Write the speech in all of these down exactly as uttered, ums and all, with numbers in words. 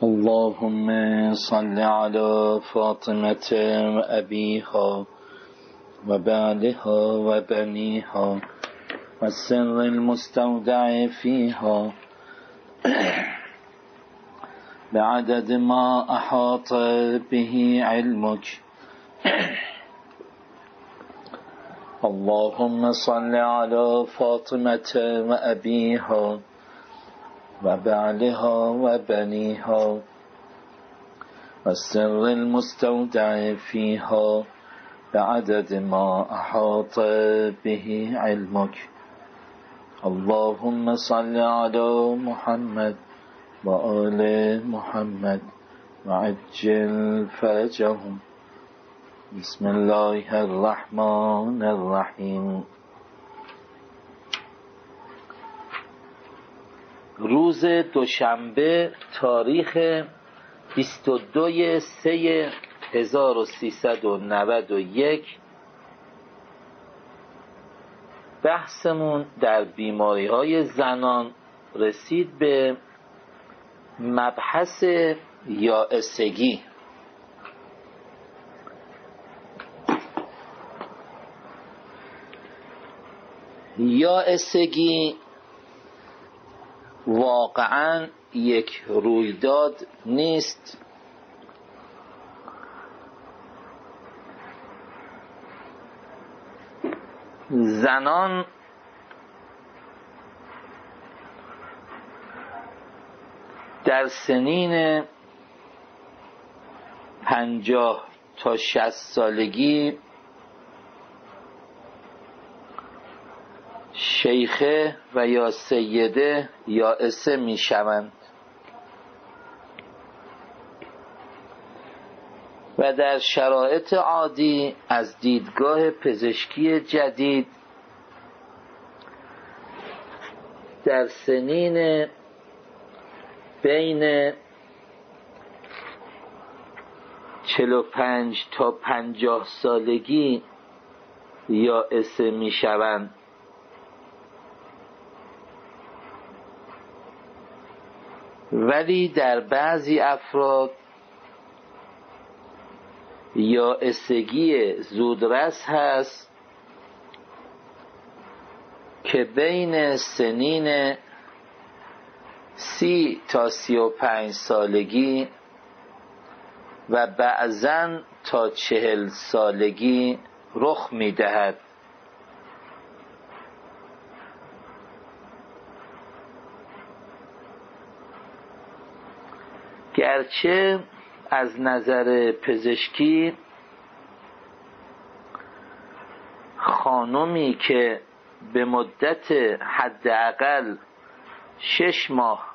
اللهم صل على فاطمة وأبيها وبعلها وبنيها والسر المستودع فيها بعدد ما أحاط به علمك. اللهم صل على فاطمة وأبيها وبعلها وبنيها والسر المستودع فيها بعدد ما أحاط به علمك. اللهم صل على محمد وآل محمد وعجل فرجهم. بسم الله الرحمن الرحیم. روز دوشنبه تاریخ بیست و دو سه هزار و سیصد و نود و یک بحثمون در بیماری های زنان رسید به مبحث یائسگی. یائسگی واقعا یک رویداد نیست، زنان در سنین پنجاه تا شصت سالگی شیخه و یا سیده یائسه می شوند و در شرایط عادی از دیدگاه پزشکی جدید در سنین بین چهل و پنج تا پنجاه سالگی یائسه می شوند. ولی در بعضی افراد یائسگی زودرس هست که بین سنین سی تا سی و پنج سالگی و بعضاً تا چهل سالگی رخ می دهد. گرچه از نظر پزشکی خانمی که به مدت حداقل شش ماه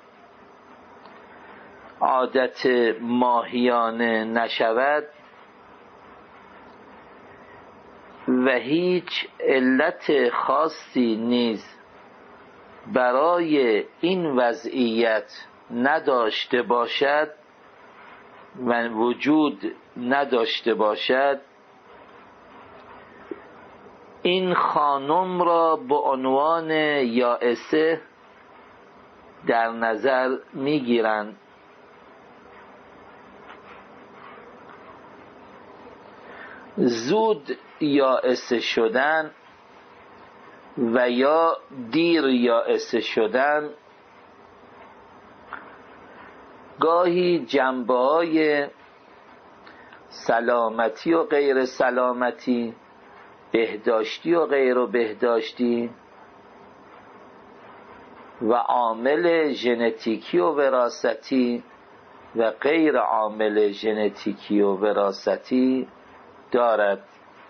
عادت ماهیانه نشود و هیچ علت خاصی نیز برای این وضعیت نداشته باشد و وجود نداشته باشد، این خانم را به عنوان یائسه در نظر میگیرند. زود یائسه شدن و یا دیر یائسه شدن گاهی جنبه‌های سلامتی و غیر سلامتی، بهداشتی و غیر و بهداشتی و عامل ژنتیکی و وراثتی و غیر عامل ژنتیکی و وراثتی دارد.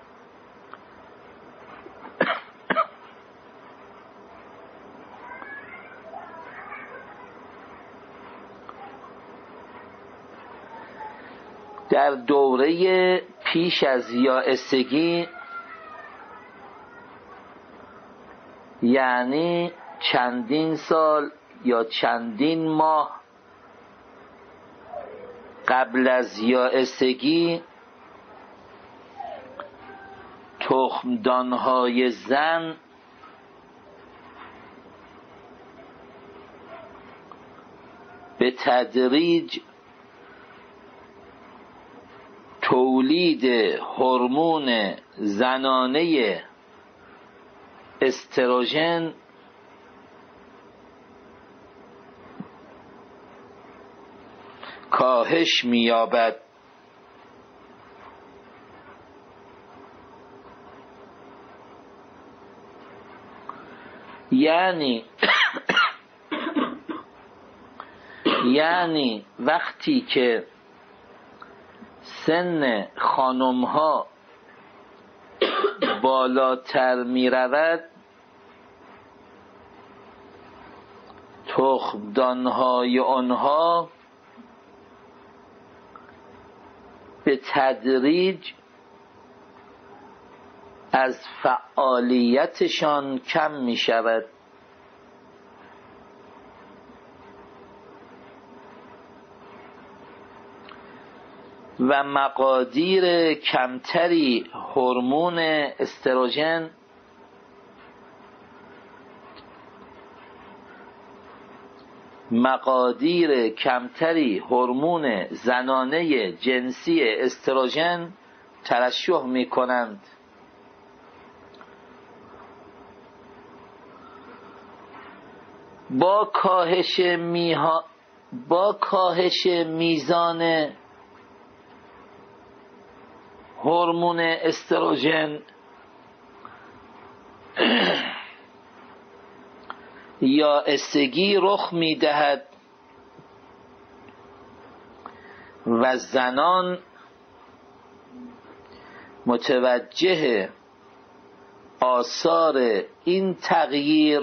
در دوره پیش از یائسگی، یعنی چندین سال یا چندین ماه قبل از یائسگی، تخمدانهای زن به تدریج تولید هورمون زنانه استروژن کاهش می‌یابد. یعنی یعنی وقتی که سن خانم ها بالاتر می رود، تخمدان های آنها به تدریج از فعالیتشان کم می شود و مقادیر کمتری هورمون استروژن مقادیر کمتری هورمون زنانه جنسی استروژن ترشح می کنند. با کاهش میها با کاهش میزان هورمون استروژن یا استگی رخ می دهد و زنان متوجه آثار این تغییر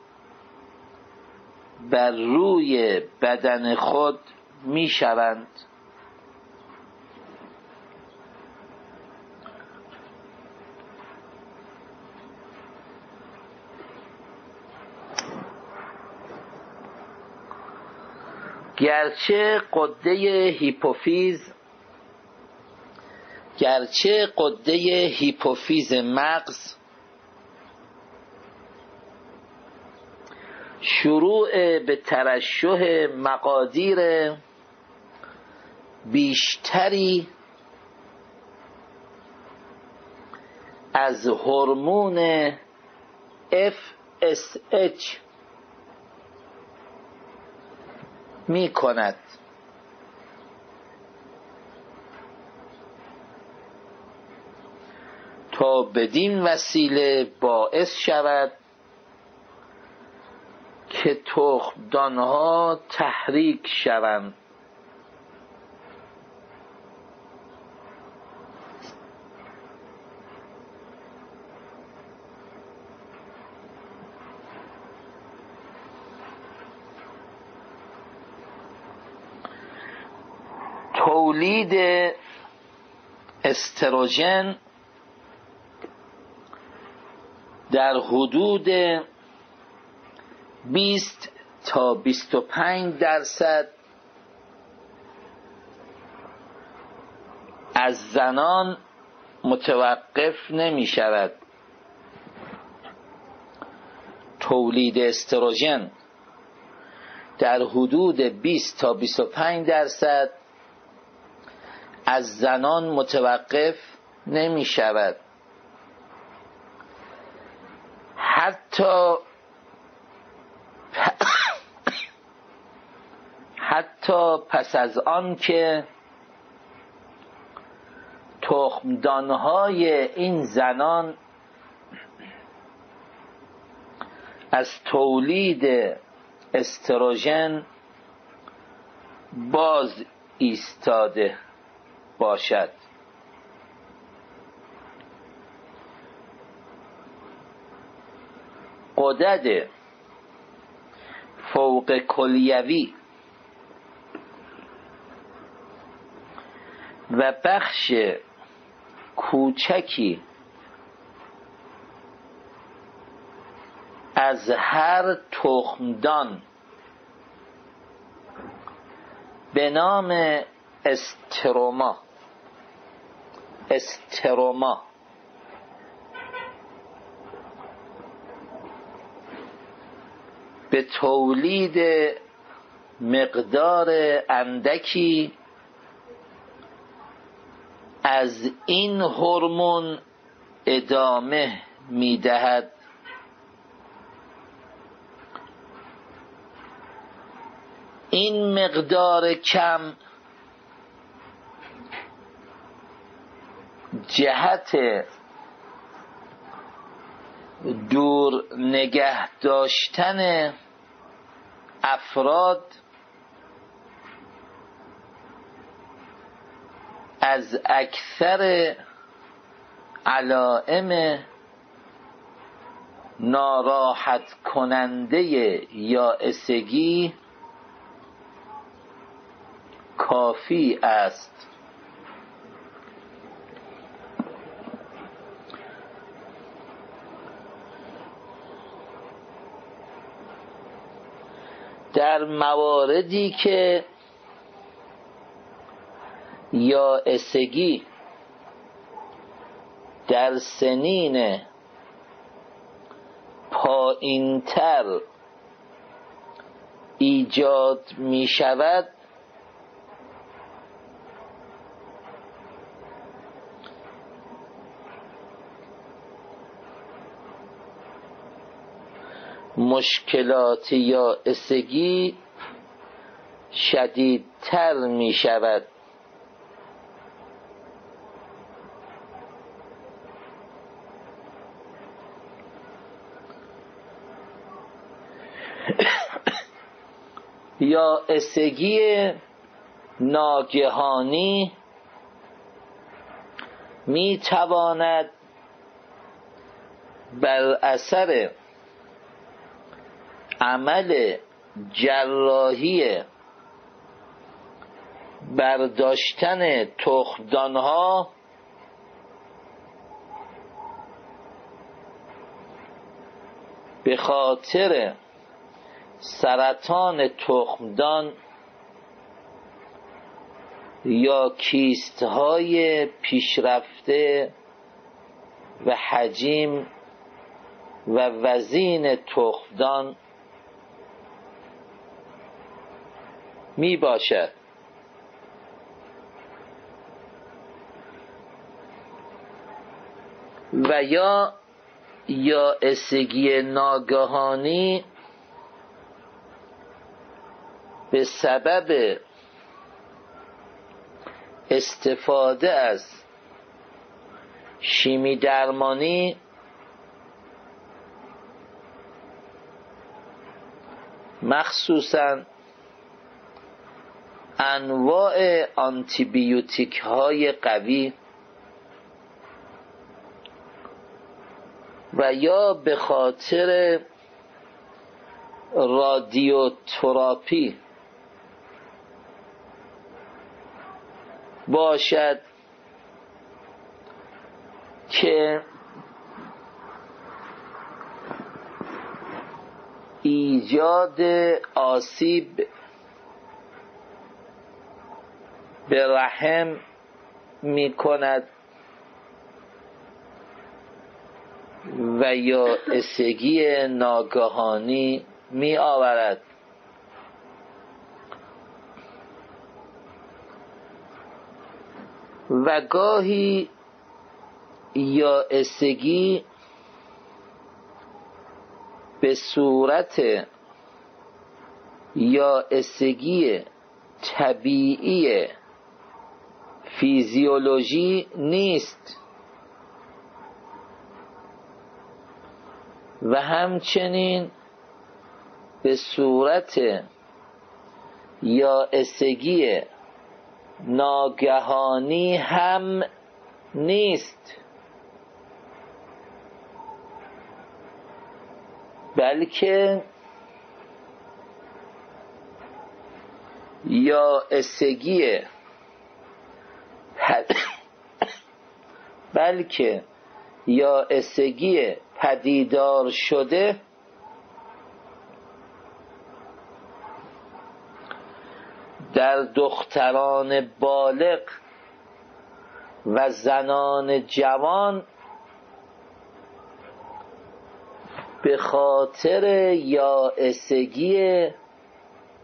بر روی بدن خود می شوند. گرچه غده هیپوفیز گرچه غده هیپوفیز مغز شروع به ترشح مقادیر بیشتری از هورمون اف اس اچ می کند، تا بدین وسیله باعث شود که تخمدانها تحریک شوند. تولید استروژن در حدود بیست تا بیست و پنج درصد از زنان متوقف نمی شود. تولید استروژن در حدود بیست تا بیست و پنج درصد از زنان متوقف نمی شود. حتی حتی پس از آن که تخمدانهای این زنان از تولید استروژن باز ایستاده باشد. غدد فوق کلیوی و بخش کوچکی از هر تخمدان به نام استروما استروما به تولید مقدار اندکی از این هورمون ادامه می‌دهد. این مقدار کم جهت دور نگه داشتن افراد از اکثر علائم ناراحت کننده یائسگی کافی است. در مواردی که یائسگی در سنین پایین‌تر ایجاد می شود، مشکلات یائسگی شدیدتر می شود. یائسگی ناگهانی می تواند بر اثر عمل جراحی برداشتن تخمدانها به خاطر سرطان تخمدان یا کیست‌های پیشرفته و حجم و وزین تخمدان می باشد. و یا یائسگی ناگهانی به سبب استفاده از شیمی درمانی مخصوصاً انواع آنتیبیوتیک های قوی و یا به خاطر رادیوتراپی باشد که ایجاد آسیب به رحم می کند و یائسگی ناگهانی می آورد. و گاهی یائسگی به صورت یائسگی طبیعی فیزیولوژی نیست و همچنین به صورت یائسگی ناگهانی هم نیست، بلکه یائسگی پد... بلکه یائسگی پدیدار شده در دختران بالغ و زنان جوان به خاطر یائسگی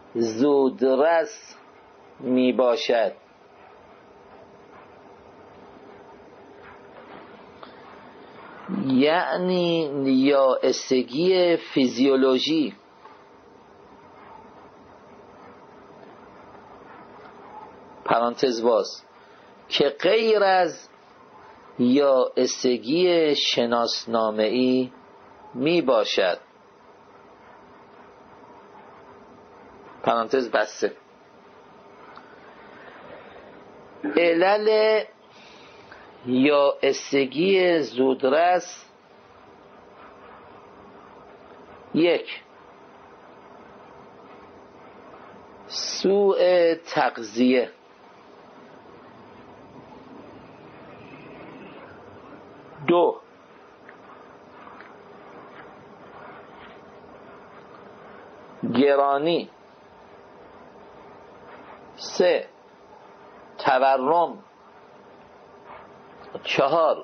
زودرس می باشد. یعنی یائسگی فیزیولوژی، پرانتز باز، که غیر از یائسگی شناسنامه‌ای می باشد، پرانتز بسته. علل یائسگی زودرس: یک، سوء تغذیه. دو، گرانی. سه، تورم. چهار،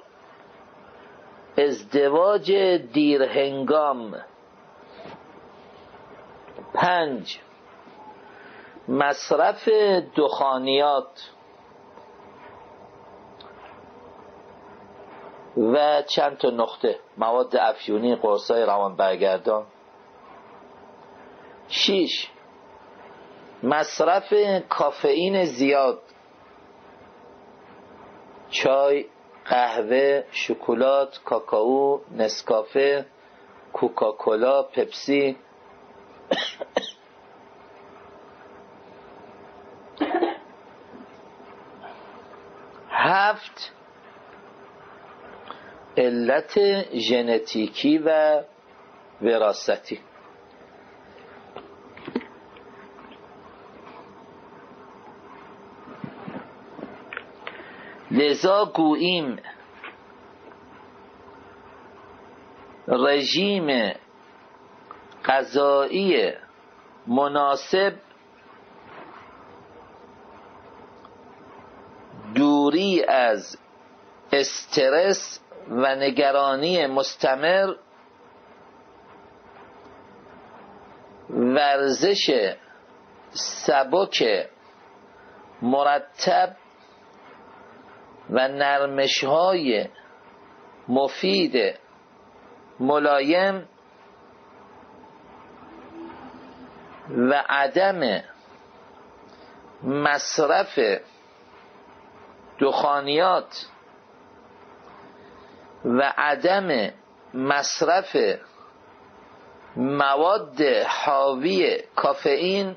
ازدواج دیرهنگام. پنج، مصرف دخانیات. و چند تا نقطه: مواد افیونی، قرصای روان برگردان. شش، مصرف کافئین زیاد: چای، قهوه، شکلات، کاکائو، نسکافه، کوکاکولا، پپسی. هفت، علت ژنتیکی و وراثتی. لذا گوییم رژیم غذایی مناسب، دوری از استرس و نگرانی مستمر، ورزش سبک مرتب و نرمش‌های مفید ملایم و عدم مصرف دخانیات و عدم مصرف مواد حاوی کافئین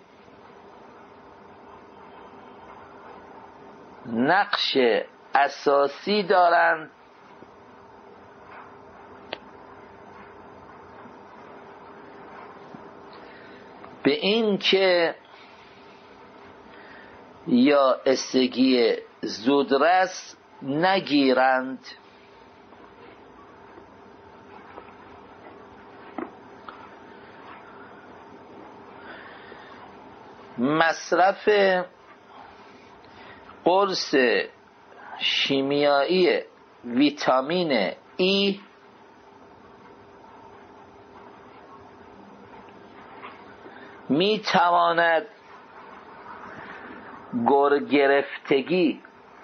نقش اساسی دارند به این که یائسگی زودرس نگیرند. مصرف قرص شیمیایی ویتامین ای می تواند گرگرفتگی،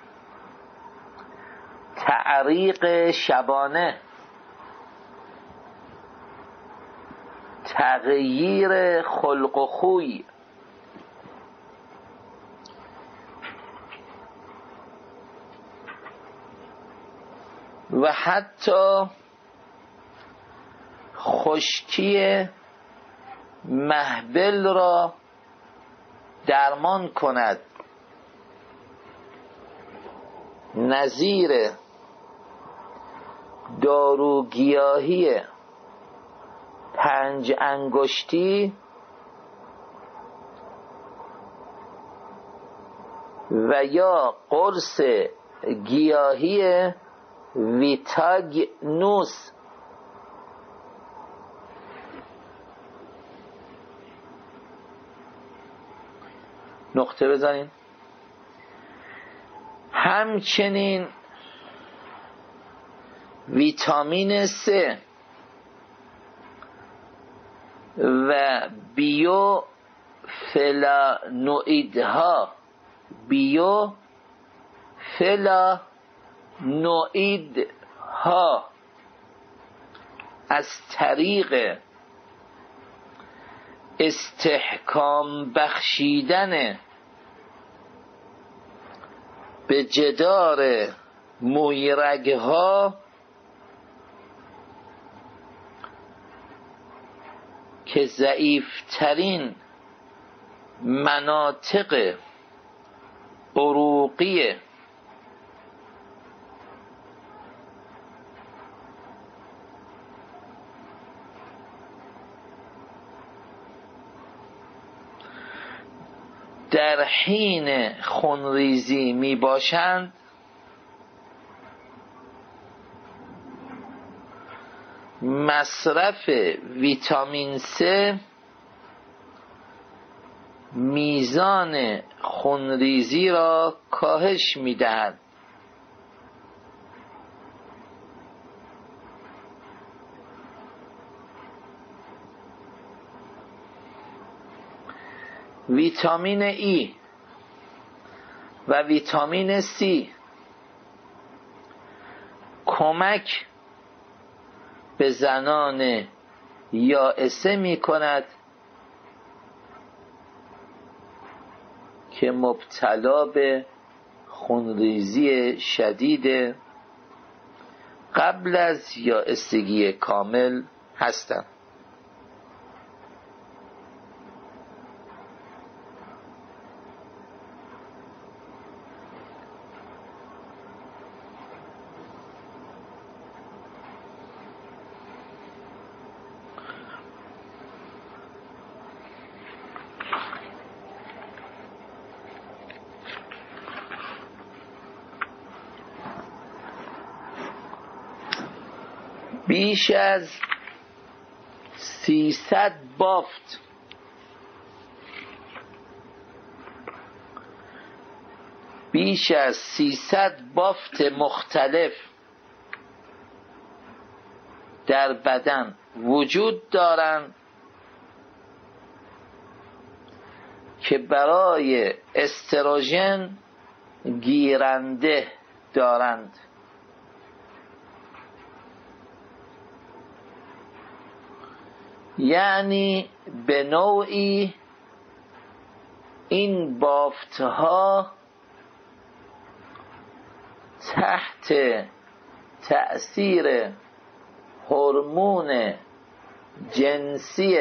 تعریق شبانه، تغییر خلق و خوی، و حتی خشکی محبل را درمان کند، نظیر داروگیاهی پنج انگشتی و یا قرص گیاهی ویتاگنوس. نقطه بزنین. همچنین ویتامین سه و بیو فلانوئیدها بیو فلانوئیدها از طریق استحکام بخشیدن به جدار مویرگها که ضعیفترین مناطق عروقی در حین خونریزی می باشند مصرف ویتامین C میزان خونریزی را کاهش می دهد. ویتامین ای و ویتامین C کمک به زنان یائسه می کند که مبتلا به خونریزی شدید قبل از یائسگی کامل هستند. بیش از سیصد بافت بیش از سیصد بافت مختلف در بدن وجود دارند که برای استروژن گیرنده دارند. یعنی به نوعی این بافت‌ها تحت تأثیر هورمون جنسی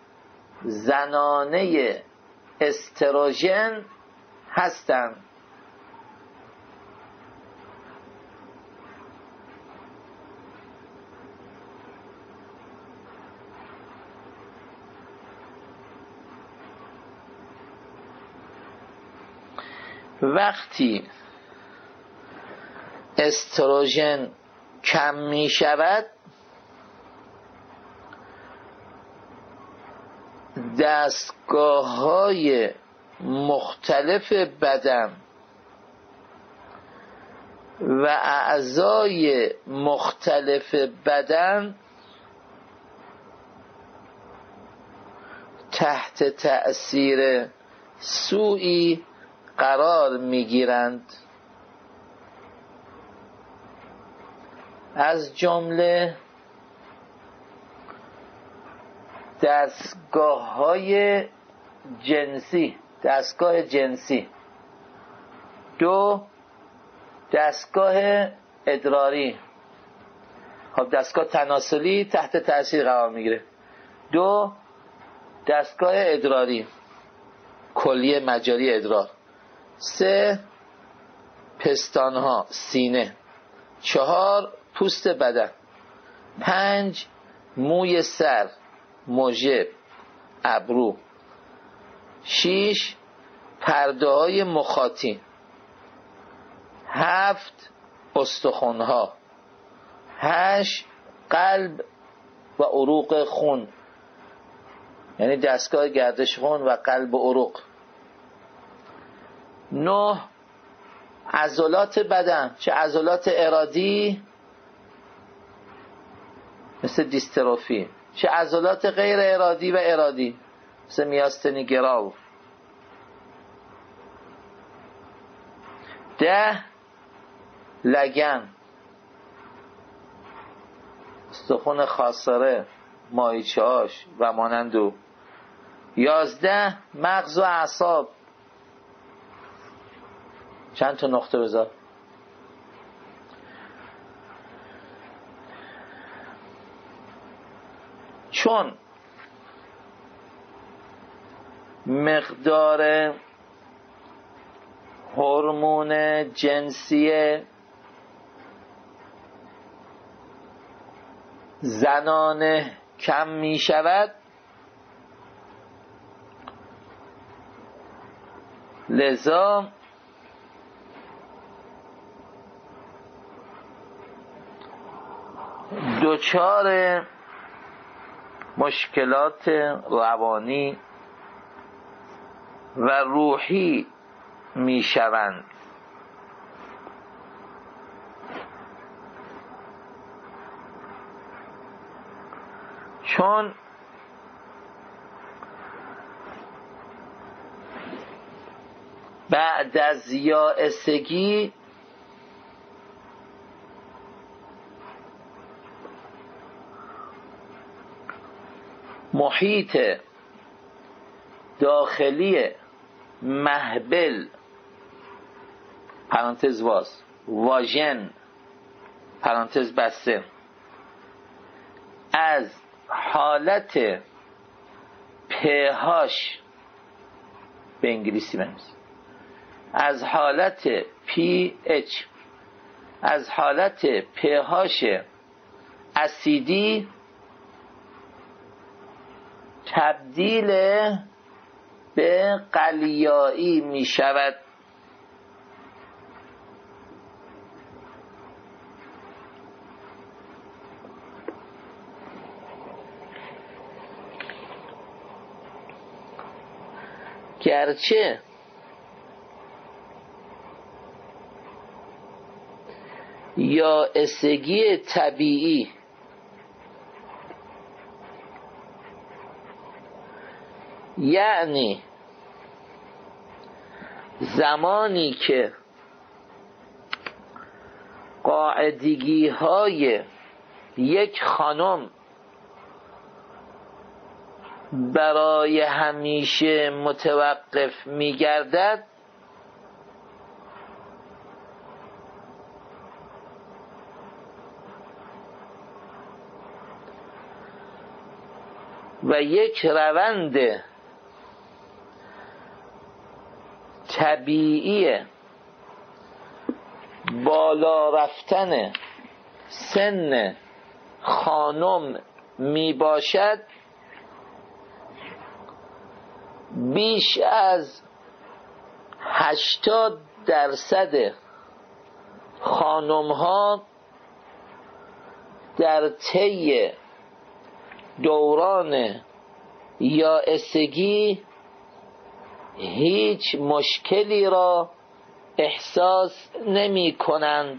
زنانه استروژن هستند. وقتی استروژن کم می شود دستگاه‌های مختلف بدن و اعضای مختلف بدن تحت تأثیر سوئی قرار میگیرند، از جمله دستگاه‌های جنسی دستگاه جنسی دو دستگاه ادراری. خب دستگاه تناسلی تحت تأثیر قرار میگیره. دو دستگاه ادراری کلیه مجاری ادرار. سه پستانها سینه. چهار پوست بدن. پنج موی سر مژه ابرو. شش پرده های مخاطی. هفت استخوان‌ها. هشت قلب و عروق خون، یعنی دستگاه گردش خون و قلب و عروق. نه عضلات بدن، چه عضلات ارادی مثل دیستروفی، چه عضلات غیر ارادی و ارادی مثل میاستنی گراو. ده لگن استخون خاصره، ماهیچه‌هاش و مانند او. یازده مغز و اعصاب. چند تا نقطه بذار. چون مقدار هورمون جنسی زنانه کم می شود، لذا دچار مشکلات روانی و روحی می شوند. چون بعد از یائسگی محیط داخلی مهبل پرانتز واس واژن پرانتز بسته از حالت پهاش به انگلیسی بنویسیم، از حالت پی اچ از حالت پهاش اسیدی تبدیل به قلیایی می شود. گرچه یائسگی طبیعی یعنی زمانی که قاعدگی های یک خانم برای همیشه متوقف می گردد، و یک روند طبیعی بالا رفتن سن خانم می باشد، بیش از هشتاد درصد خانم ها در طی دوران یائسگی هیچ مشکلی را احساس نمی کنند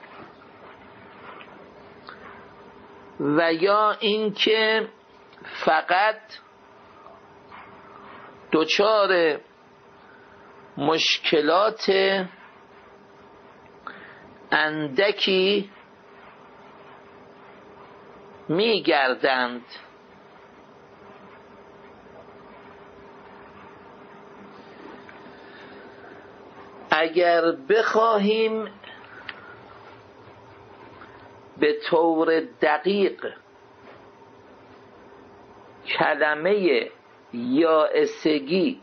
و یا اینکه فقط دچار مشکلات اندکی می گردند. اگر بخواهیم به طور دقیق کلمه یائسگی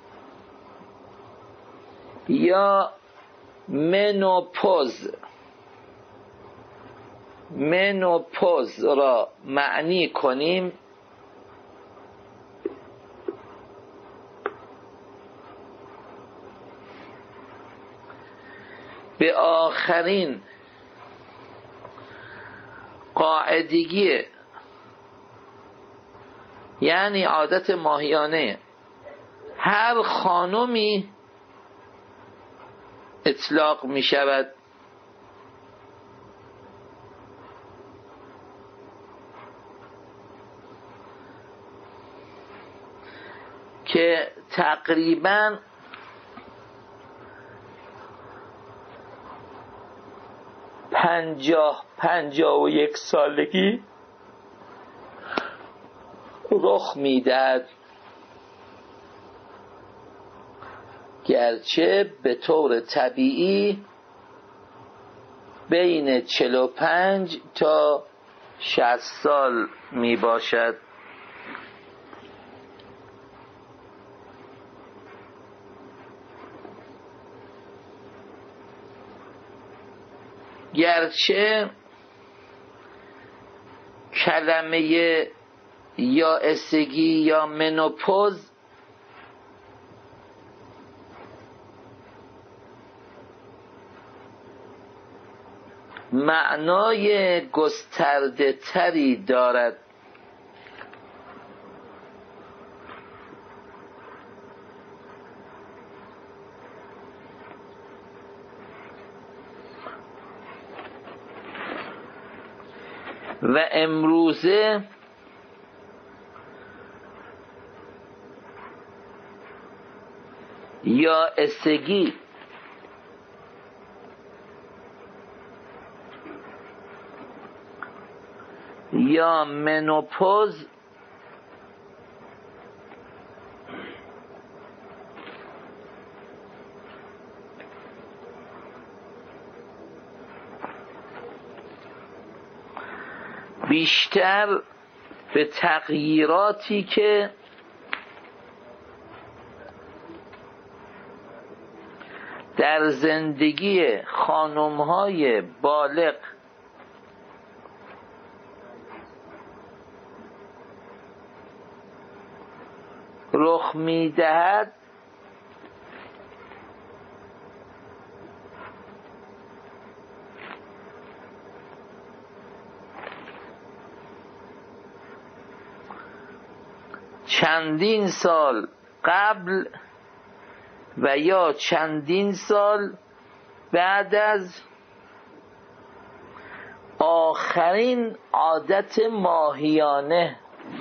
یا منوپوز منوپوز را معنی کنیم، به آخرین قاعدگی یعنی عادت ماهیانه هر خانمی اطلاق می شود که تقریباً پنجاه پنجاه و یک سالگی رخ میدهد، گرچه به طور طبیعی بین چهل و پنج تا شصت سال می باشد. گرچه کلمه یائسگی یا منوپوز معنای گسترده تری دارد، و امروزه یائسگی یا منوپوز بیشتر به تغییراتی که در زندگی خانم‌های بالغ رخ می‌دهد چندین سال قبل و یا چندین سال بعد از آخرین عادت ماهیانه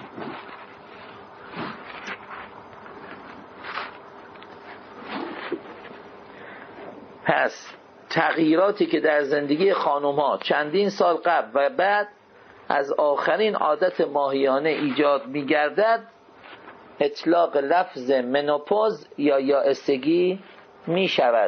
پس تغییراتی که در زندگی خانم ها چندین سال قبل و بعد از آخرین عادت ماهیانه ایجاد می گردد اطلاق لفظ منوپوز یا یائسگی می شود.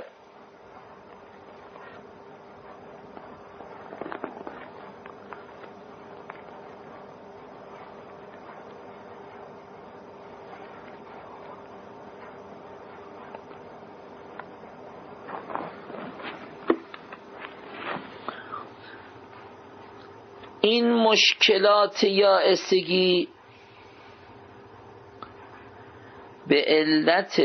این مشکلات یائسگی به علت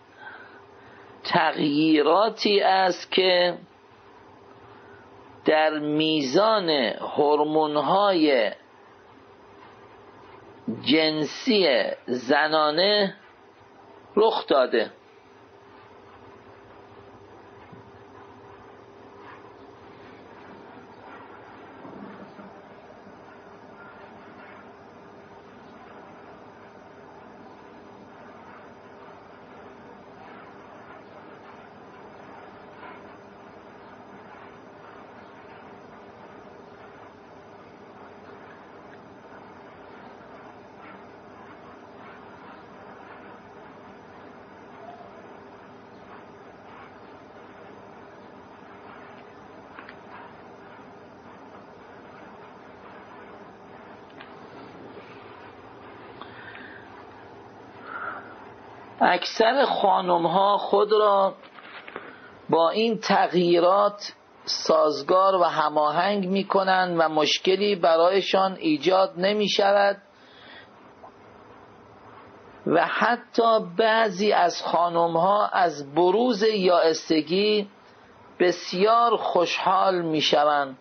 تغییراتی است که در میزان هورمون‌های جنسی زنانه رخ داده. اکثر خانم ها خود را با این تغییرات سازگار و هماهنگ می کنند و مشکلی برایشان ایجاد نمی شود و حتی بعضی از خانم ها از بروز یائسگی بسیار خوشحال می شوند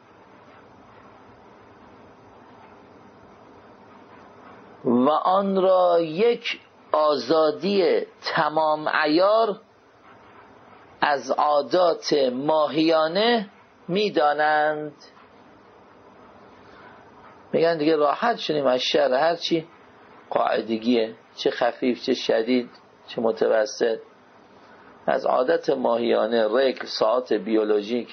و آن را یک آزادی تمام عیار از عادات ماهیانه می دانند. میگن دیگه راحت شدیم از شر هرچی قاعدگیه، چه خفیف چه شدید چه متوسط، از عادت ماهیانه، رگل، ساعت بیولوژیک،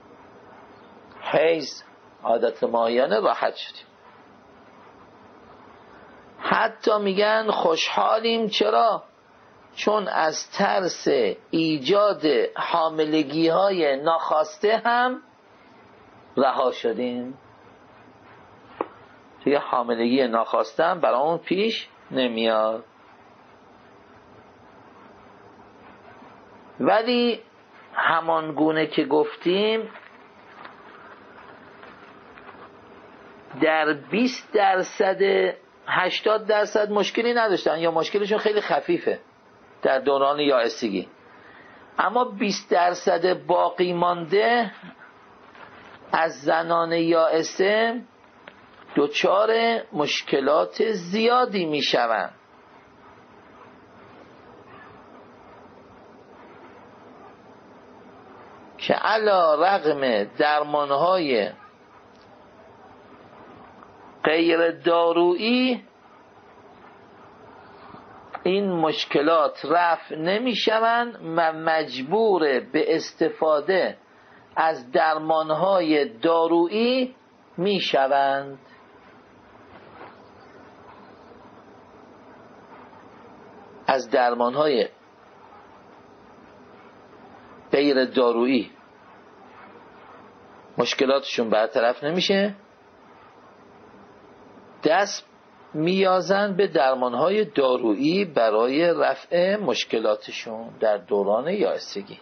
حیض، عادت ماهیانه راحت شدیم. حتی میگن خوشحالیم. چرا؟ چون از ترس ایجاد حاملگی های ناخواسته هم رها شدیم. توی حاملگی ناخواسته هم برامون پیش نمیاد. ولی همان گونه که گفتیم در بیست درصد هشتاد درصد مشکلی نداشتن یا مشکلشون خیلی خفیفه در دوران یائسگی، اما بیست درصد باقی مانده از زنان یائسه دچار مشکلات زیادی میشوند که علی رغم درمانهای غیر دارویی این مشکلات رفع نمیشوند و مجبور به استفاده از درمانهای دارویی میشوند. از درمانهای غیر دارویی مشکلاتشون برطرف نمیشه، دست میازن به درمانهای دارویی برای رفع مشکلاتشون در دوران یائسگی.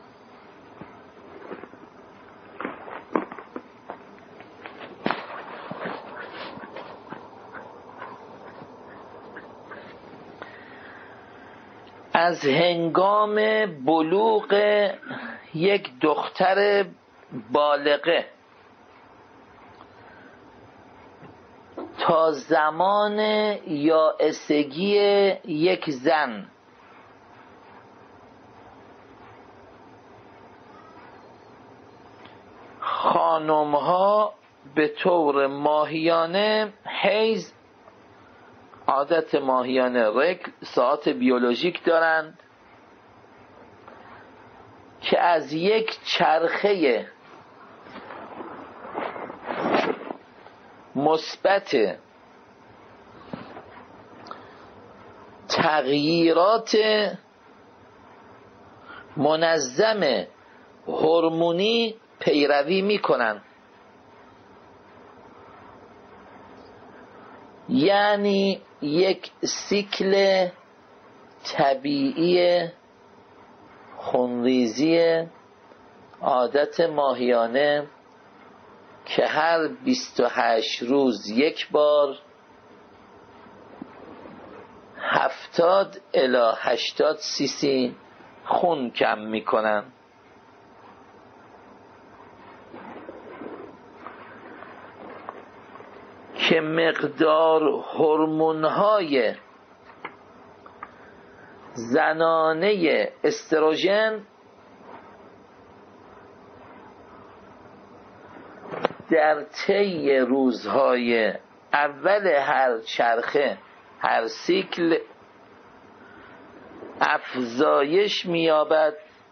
از هنگام بلوغ یک دختر بالغه تا زمان یائسگی یک زن خانم‌ها به طور ماهیانه حیض، عادت ماهیانه رگل، ساعات بیولوژیک دارند که از یک چرخه مثبت تغییرات منظم هورمونی پیروی میکنند. یعنی یک سیکل طبیعی خونریزی عادت ماهیانه که هر بیست و هشت روز یک بار هفتاد الی هشتاد سی سی خون کم میکنن. که مقدار هورمون‌های زنانه استروژن در طی روزهای اول هر چرخه، هر سیکل افزایش می‌یابد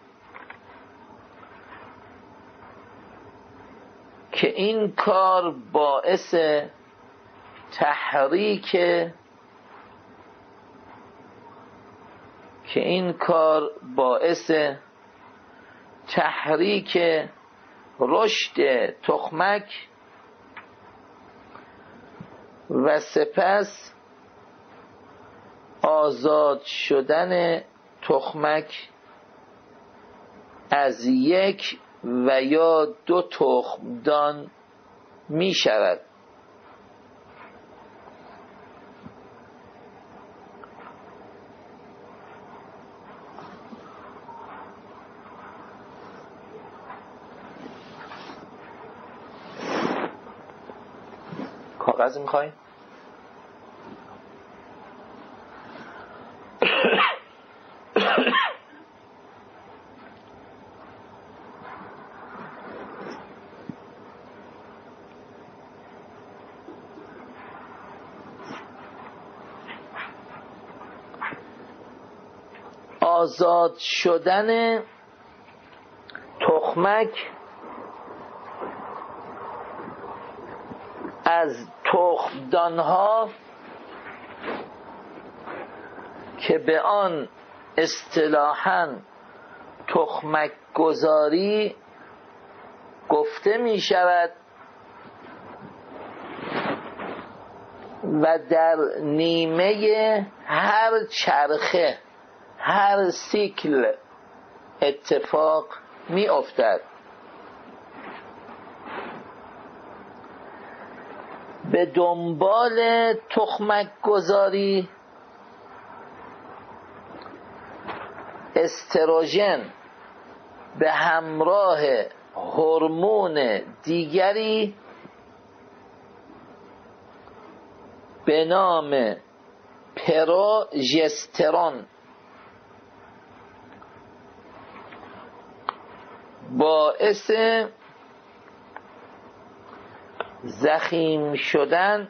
که این کار باعث تحریک که این کار باعث تحریک رشد تخمک و سپس آزاد شدن تخمک از یک و یا دو تخمدان می شود. کاغذ میخوای؟ آزاد شدن تخمک از تخمدانها که به آن اصطلاحاً تخمک گذاری گفته می شود و در نیمه هر چرخه، هر سیکل اتفاق می افتد. به دنبال تخمک گذاری استروژن به همراه هورمون دیگری به نام پروژسترون باعث ضخیم شدن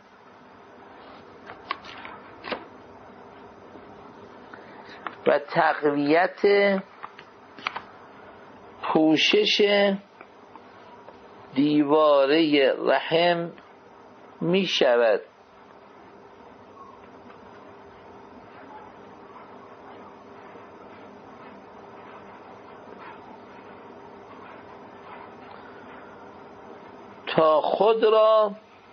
و تقویت پوشش دیواره رحم می شود. تا خود را،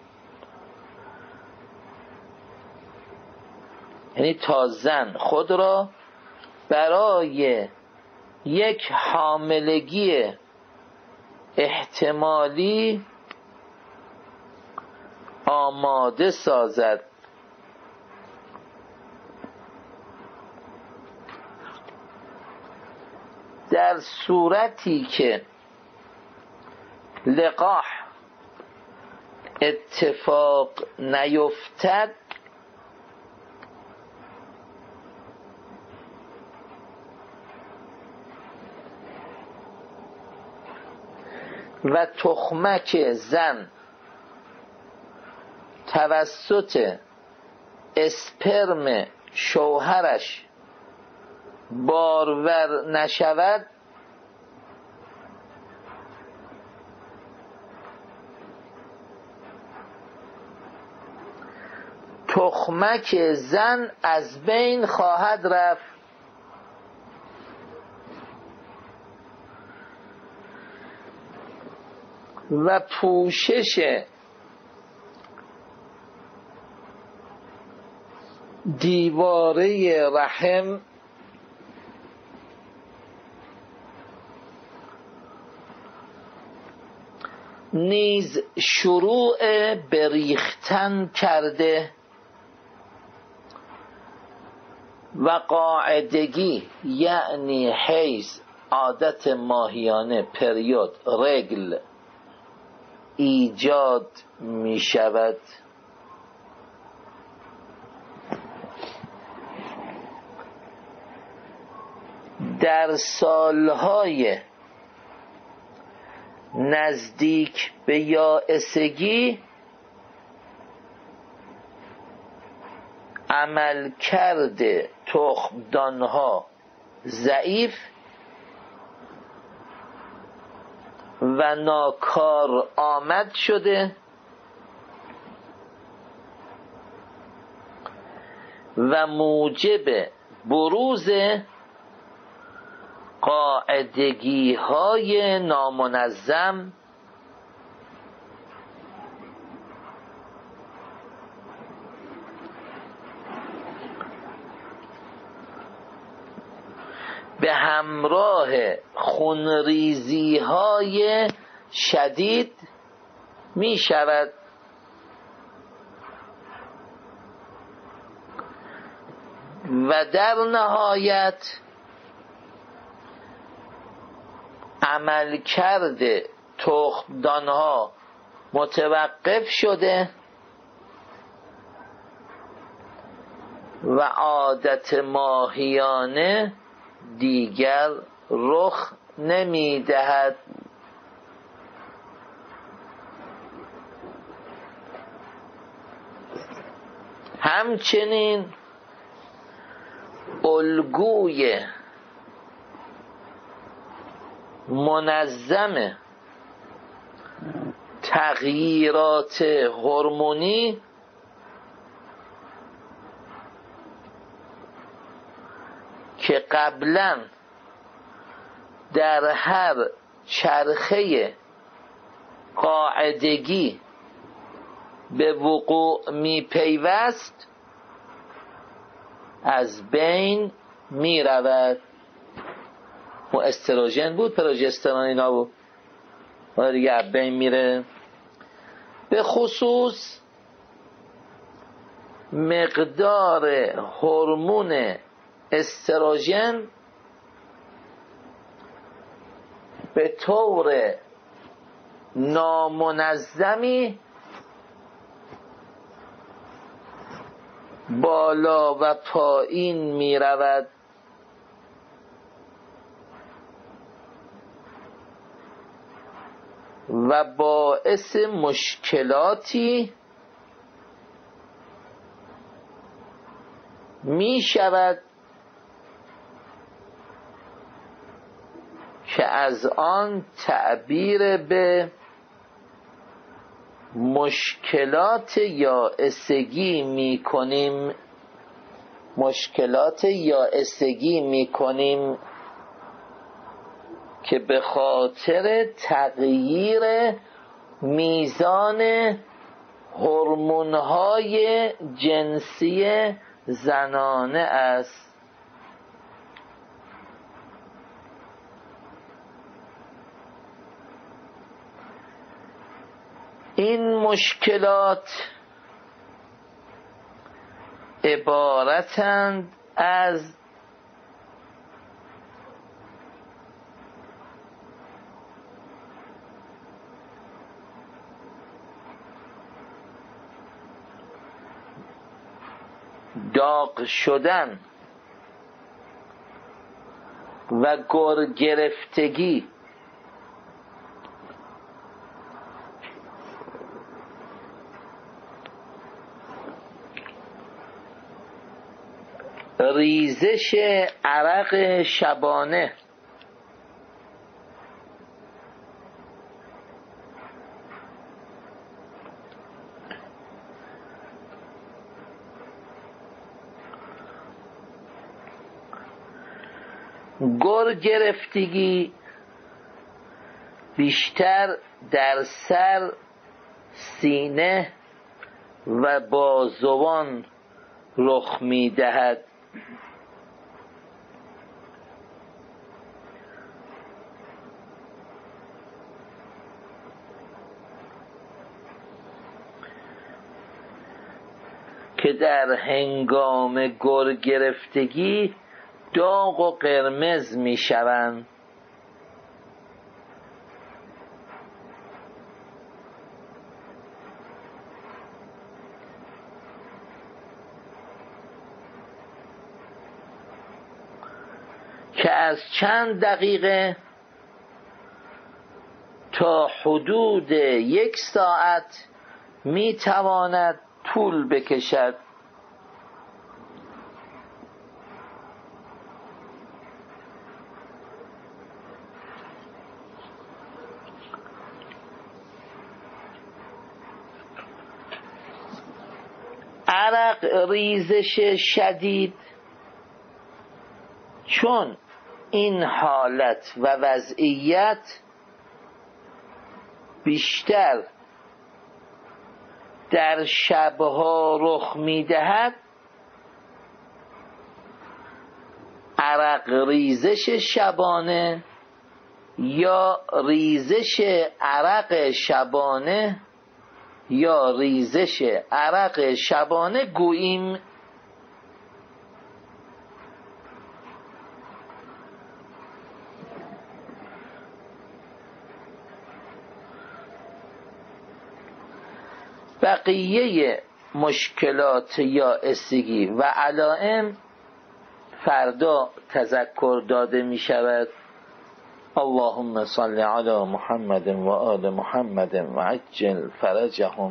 یعنی تا زن خود را برای یک حاملگی احتمالی آماده سازد. در صورتی که لقاح اتفاق نیفتد و تخمک زن توسط اسپرم شوهرش بارور نشود، تخمک زن از بین خواهد رفت و پوشش دیواره رحم نیز شروع به ریختن کرده و قاعدگی، یعنی حیض، عادت ماهیانه، پریود، رگل ایجاد می شود. در سالهای نزدیک به یائسگی عملکرد تخمدانها ضعیف و ناکار آمد شده و موجب بروز قاعدگی های نامنظم به همراه خونریزی های شدید می شود و در نهایت عملکرد تخمدانها متوقف شده و عادت ماهیانه دیگر رخ نمی دهد. همچنین الگوی منظم تغییرات هورمونی قبلا در هر چرخه قاعدگی به وقوع می پیوست از بین می رود. و استروژن بود، پروژسترون اینا بود و دیگه از بین میره. به خصوص مقدار هورمون استروژن به طور نامنظمی بالا و پایین می رود و باعث مشکلاتی می شود که از آن تعبیر به مشکلات یائسگی می کنیم مشکلات یائسگی می کنیم که به خاطر تغییر میزان هورمون‌های جنسی زنانه است. این مشکلات عبارتند از داغ شدن و گر گرفتگی، ریزش عرق شبانه، گر گرفتگی بیشتر در سر، سینه و بازوان رخ می دهد. که در هنگام گر گرفتگی داغ و قرمز می شوند. که از چند دقیقه تا حدود یک ساعت می تواند طول بکشد. عرق ریزش شدید، چون این حالت و وضعیت بیشتر در شبها رخ می دهد، عرق ریزش شبانه یا ریزش عرق شبانه یا ریزش عرق شبانه گوییم. بقیه مشکلات یائسگی و علائم فردا تذکر داده می شود. اللهم صل علی محمد و آل محمد و عجل فرجهم.